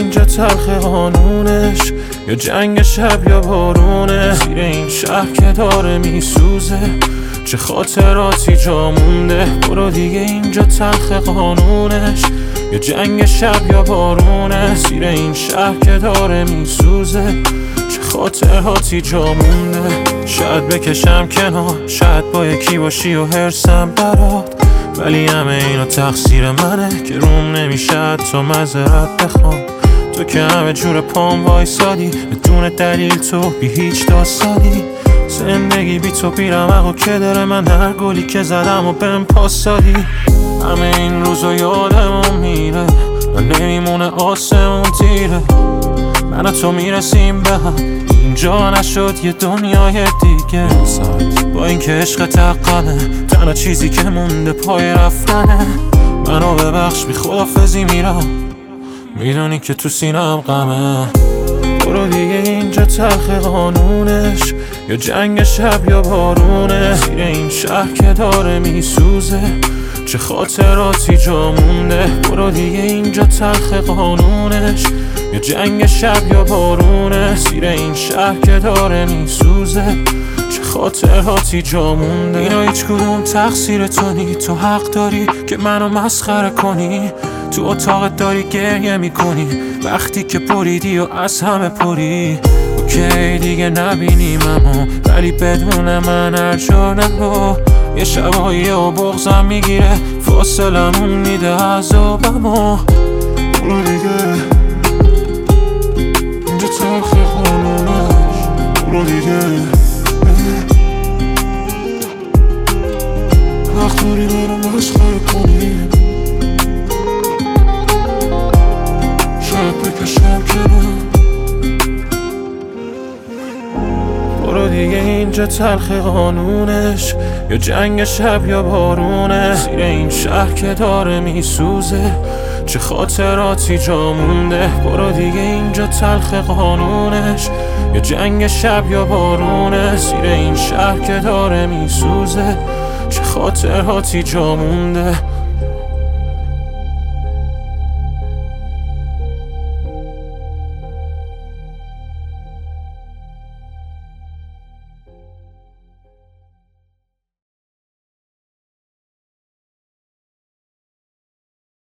اینجا تلخ قانونش، یا جنگ شب یا بارونه. زیر این شهر که داره میسوزه، چه خاطراتی جا مونده. برو دیگه اینجا تلخ قانونش، یا جنگ شب یا بارونه. زیر این شهر که داره میسوزه، چه خاطراتی جا مونده. شاید بکشم کنار، شاید با یکی باشی و هرسم برات، ولی همه اینا تقصیر منه که روم نمیشه تو معذرت بخوام. تو که همه جور پام وایسادی، بدون دلیل تو بی هیچ داستانی. زندگی بی تو بیرمق و که داره، من هر گلی که زدم و بهم پاس دادی. همه این روزا یادمون میره و نمیمونه آسمون تیره. من و تو میرسیم به هم، اینجا نشد یه دنیای دیگه. با این که عشق تقمه، تنها چیزی که مونده پای رفتنه. منو ببخش بی خدافزی میرم، میدونی که تو سینم غمه. برو دیگه اینجا تلخ قانونش، یا جنگ شب یا بارونه. زیر این شهر که داره میسوزه، چه خاطراتی جا مونده. برو دیگه اینجا تلخ قانونش، یا جنگ شب یا بارونه. زیر این شهر که داره میسوزه، چه خاطراتی جا مونده. اینا هیچ کدوم تقصیر تو نی، تو حق داری که منو مسخره کنی. تو اتاقت داری گریه میکنی وقتی که پریدی و از همه پری. اوکی دیگه نبینیم اما، ولی بدون من هر جا نرو. یه شبایی و بغضم میگیره، فاصلمون میده عذابمو. برو دیگه اینجا تلخ قانونش، برو دیگه وقت داری منو مسخره کنی. شاید بکشم کنار. برو دیگه اینجا تلخ قانونش، یا جنگ شب یا بارونه. زیر این شهر که داره میسوزه، چه خاطراتی جا مونده. برو دیگه اینجا تلخ قانونش، یا جنگ شب یا بارونه. زیر این شهر که داره میسوزه، چه خاطراتی جا مونده.